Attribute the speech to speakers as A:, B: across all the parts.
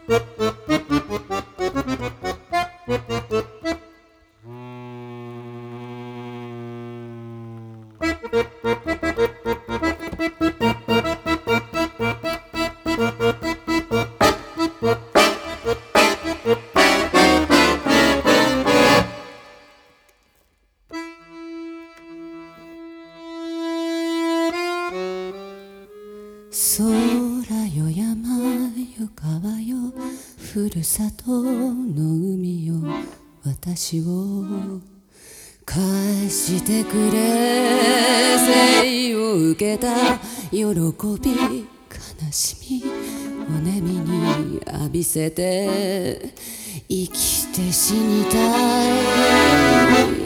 A: 空よ山よ川よふるさとの海よ私を返してくれ生を受けた喜び悲しみ骨身に浴びせて生きて死にたい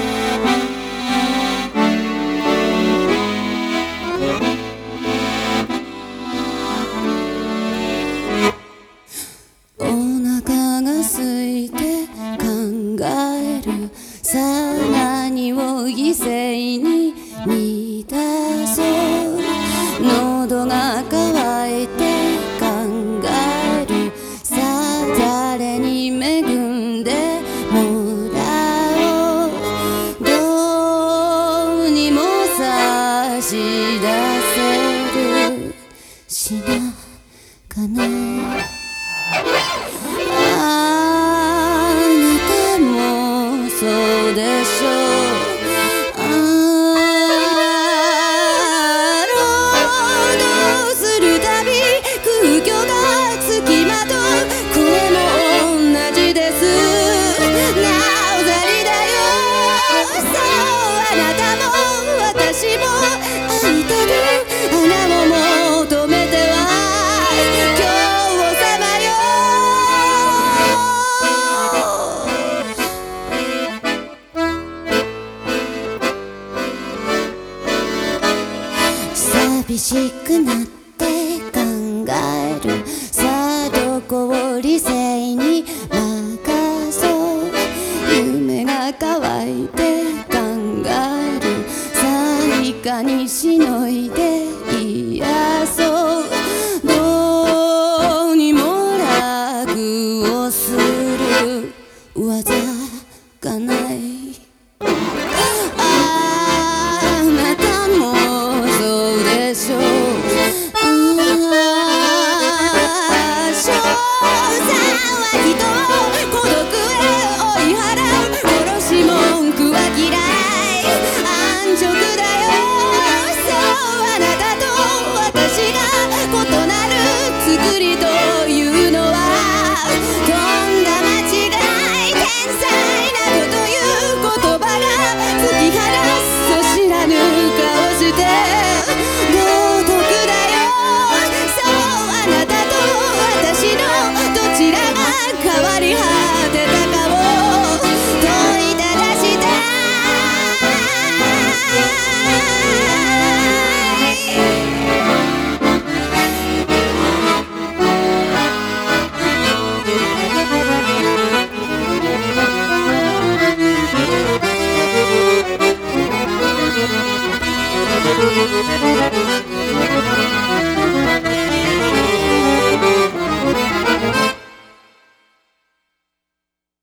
A: さあ何を犠牲に満たそう喉が渇いて考えるさあ誰に恵んでもらおうどうにも差し出せるしなかないそうでしょう労働するたび空虚がつきまとうこれも同じですなおざりだよそうあなたも私も空いてる穴を求めては今日をさまよ寂しくなって考えるさあどこを理性に任そう夢が乾いて考えるさあいかにしのいで癒そうどうにも楽をする技がない作りと